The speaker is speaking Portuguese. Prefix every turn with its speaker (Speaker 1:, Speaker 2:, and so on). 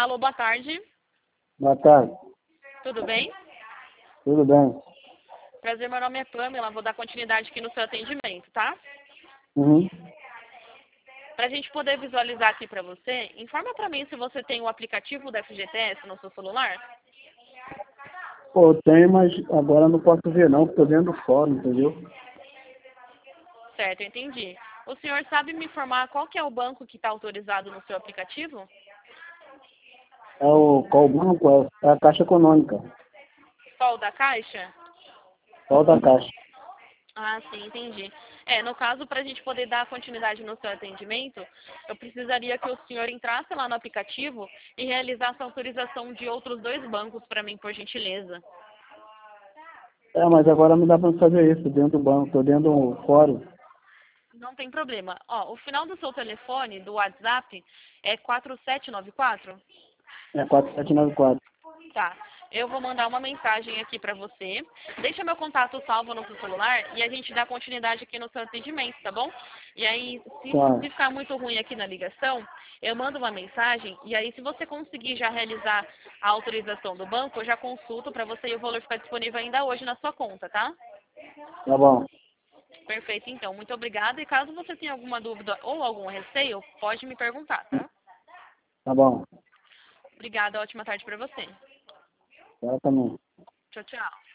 Speaker 1: Alô, boa tarde.
Speaker 2: Boa tarde.
Speaker 1: Tudo bem?
Speaker 2: Tudo bem?
Speaker 1: Prazer, meu nome é Pamela. Vou dar continuidade aqui no seu atendimento, tá?
Speaker 2: Uhum.
Speaker 1: Para a gente poder visualizar aqui para você, informa para mim se você tem o aplicativo da FGTS no seu celular.
Speaker 2: Pô, tem, mas agora não posso ver não, porque tô dentro do fórum, entendeu?
Speaker 1: Certo, eu entendi. O senhor sabe me informar qual que é o banco que está autorizado no seu aplicativo?
Speaker 2: Qual banco? É a Caixa Econômica.
Speaker 1: Qual o da Caixa?
Speaker 2: Qual da Caixa?
Speaker 1: Ah, sim, entendi. No caso, para a gente poder dar continuidade no seu atendimento, eu precisaria que o senhor entrasse lá no aplicativo e realizasse a autorização de outros 2 bancos para mim, por gentileza.
Speaker 2: Mas agora não dá pra fazer isso dentro do banco, tô dentro do fórum.
Speaker 1: Não tem problema. Ó, o final do seu telefone, do WhatsApp, é 4794?
Speaker 2: É 4794.
Speaker 1: Tá. Eu vou mandar uma mensagem aqui pra você. Deixa meu contato salvo no seu celular e a gente dá continuidade aqui no seu atendimento, tá bom? E aí,
Speaker 2: Tá,
Speaker 1: se ficar muito ruim aqui na ligação, eu mando uma mensagem e aí, se você conseguir já realizar a autorização do banco, eu já consulto pra você e o valor ficar disponível ainda hoje na sua conta, tá?
Speaker 2: tá bom.
Speaker 1: Perfeito, então. Muito obrigada. E caso você tenha alguma dúvida ou algum receio, pode me perguntar, tá?
Speaker 2: Tá bom.
Speaker 1: Obrigada. Ótima tarde pra você.
Speaker 2: Tá também.
Speaker 1: Tchau, tchau.